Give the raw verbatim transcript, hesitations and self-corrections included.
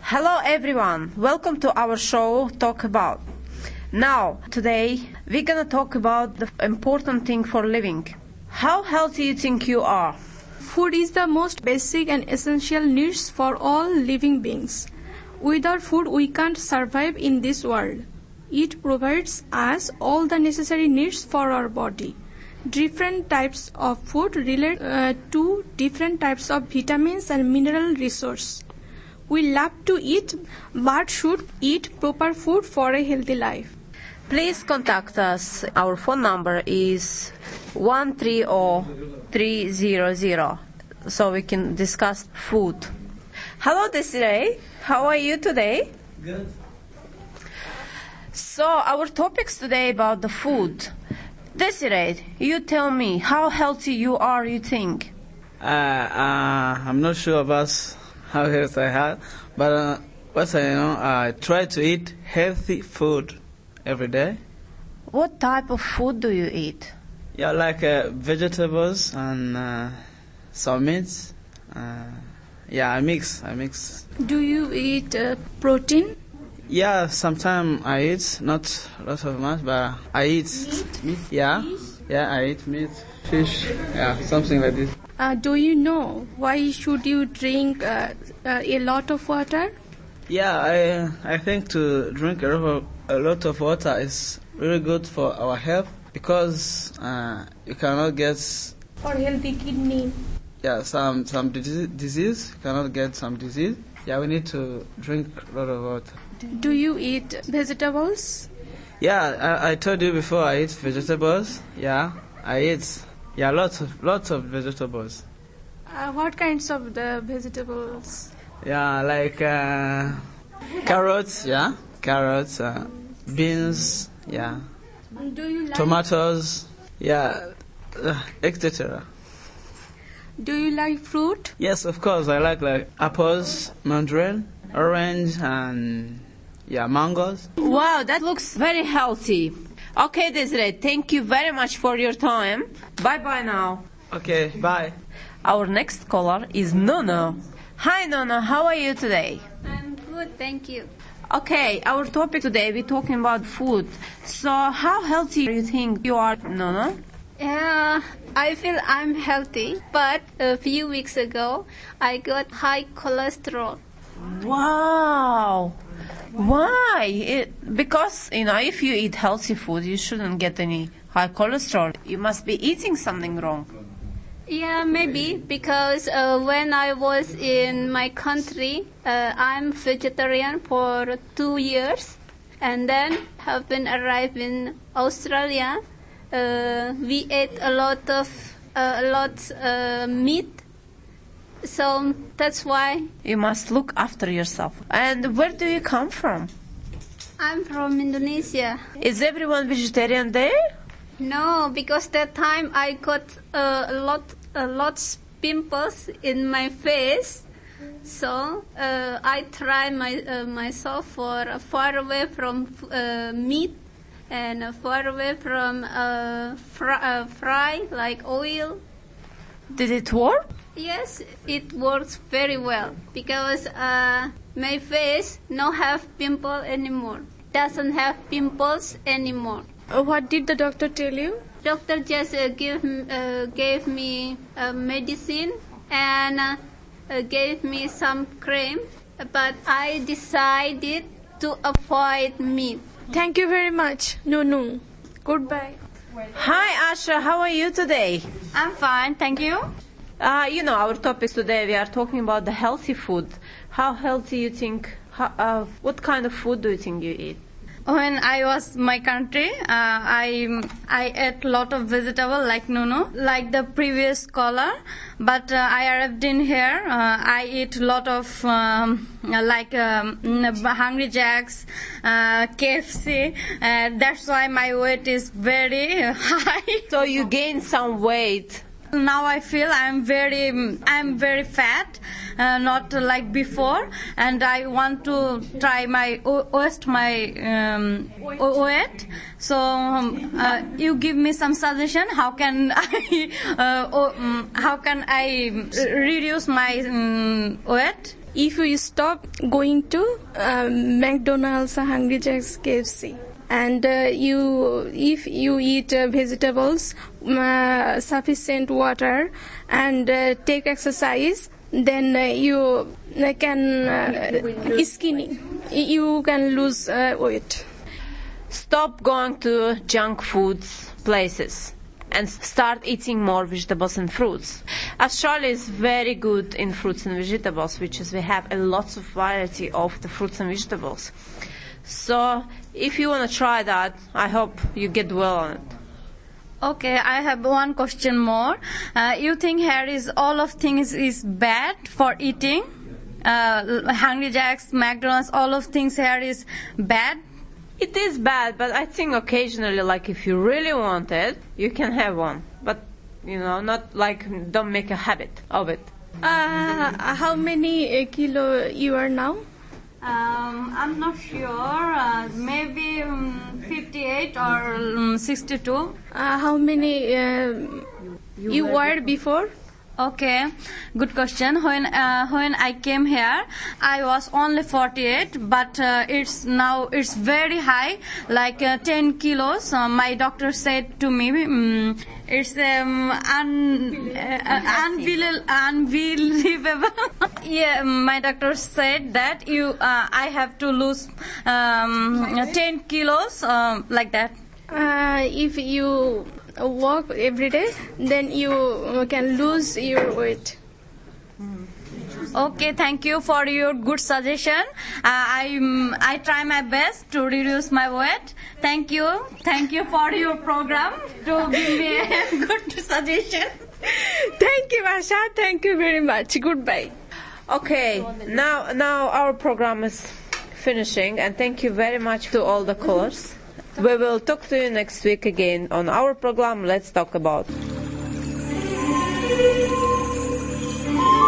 Hello everyone, welcome to our show Talk About. Now, today we're gonna talk about the important thing for living. How healthy you think you are? Food is the most basic and essential needs for all living beings. Without food, we can't survive in this world. It provides us all the necessary needs for our body. Different types of food relate uh, to different types of vitamins and mineral resources. We love to eat, but should eat proper food for a healthy life. Please contact us. Our phone number is one three zero three zero zero, so we can discuss food. Hello, Desiree. How are you today? Good. So our topics today about the food. Desiree, you tell me how healthy you are, you think? Uh, uh, I'm not sure about how healthy I had, but uh, what I know, I try to eat healthy food every day. What type of food do you eat? Yeah, like uh, vegetables and uh, some meats. Uh, yeah, I mix. I mix. Do you eat uh, protein? Yeah, sometimes I eat, not a lot of much, but I eat Meat? meat. Yeah, Fish? yeah, I eat meat, fish. Yeah, something like this. Uh, do you know why should you drink uh, uh, a lot of water? Yeah, I I think to drink a lot of, a lot of water is really good for our health because uh, you cannot get For healthy kidney. yeah some some disease, disease you cannot get some disease. Yeah, we need to drink a lot of water. Do you eat vegetables? Yeah, I, I told you before I eat vegetables. Yeah, I eat yeah lots of lots of vegetables. Uh, what kinds of the vegetables? Yeah, like uh, carrots. Yeah, carrots, uh, beans. Yeah, Do you like tomatoes. Yeah, uh, et cetera. Do you like fruit? Yes, of course. I like like apples, mandarin, orange, and yeah, mangoes. Wow, that looks very healthy. Okay, Desiree, thank you very much for your time. Bye-bye now. Okay, bye. Our next caller is Nono. Hi, Nono. How are you today? I'm good, thank you. Okay, our topic today, we're talking about food. So, how healthy do you think you are, Nono? Yeah, I feel I'm healthy, but a few weeks ago I got high cholesterol. Wow. Why? It, because, you know, if you eat healthy food, you shouldn't get any high cholesterol. You must be eating something wrong. Yeah, maybe because uh, when I was in my country, uh, I'm vegetarian for two years, and then have been arrived in Australia. Uh, we ate a lot of uh, a lot uh, meat, so that's why. You must look after yourself. And where do you come from? I'm from Indonesia. Is everyone vegetarian there? No, because that time I got uh, a lot, a lot pimples in my face. So uh, I try my uh, myself for uh, far away from uh, meat and uh, far away from uh, fry, uh, fry like oil. Did it work? Yes, it works very well because uh, my face no have pimple anymore. Doesn't have pimples anymore. Uh, what did the doctor tell you? Doctor just uh, give uh, gave me uh, medicine and uh, uh, gave me some cream, but I decided to avoid meat. Thank you very much, Nunu. Goodbye. Hi, Asha. How are you today? I'm fine, thank you. Uh, you know, our topics today, we are talking about the healthy food. How healthy you think, how, uh, what kind of food do you think you eat? When I was my country, uh, I I ate lot of vegetable like Nuno, like the previous caller. But uh, I arrived in here, uh, I eat lot of um, like um, Hungry Jacks, uh, K F C. Uh, that's why my weight is very high. So you gained some weight. Now I feel I'm very I'm very fat uh, not like before, and I want to try my waist my um, weight. So um, uh, you give me some suggestion. How can I uh, oh, um, how can I reduce my um, weight? If you stop going to uh, McDonald's, Hungry Jack's, K F C, and uh, you, if you eat uh, vegetables, uh, sufficient water, and uh, take exercise, then uh, you uh, can uh, skinny. You can lose uh, weight. Stop going to junk foods places and start eating more vegetables and fruits. Australia is very good in fruits and vegetables, which is we have a lots of variety of the fruits and vegetables. So if you want to try that, I hope you get well on it. Okay, I have one question more. Uh, you think here is all of things is bad for eating? Uh, Hungry Jack's, McDonald's, all of things here is bad? It is bad, but I think occasionally, like if you really want it, you can have one. But, you know, not like, don't make a habit of it. Uh, how many uh, kilo you are now? Um, I'm not sure. Uh, maybe um, fifty-eight or um, sixty-two. Uh, how many uh, you, you were before? Okay, good question. When uh, when I came here, I was only forty-eight, but uh, it's now it's very high, like uh, ten kilos. Uh, my doctor said to me, um, it's um, un, uh, unbelievable. unbelievable. Yeah, my doctor said that you uh, I have to lose um, ten kilos, um, like that. Uh, if you walk every day, then you can lose your weight. Okay, thank you for your good suggestion. Uh, I um, I try my best to reduce my weight. Thank you, thank you for your program to give me a good suggestion. Thank you, Asha. Thank you very much. Goodbye. Okay, now now our program is finishing, and thank you very much to all the callers. We will talk to you next week again on our program. Let's talk about.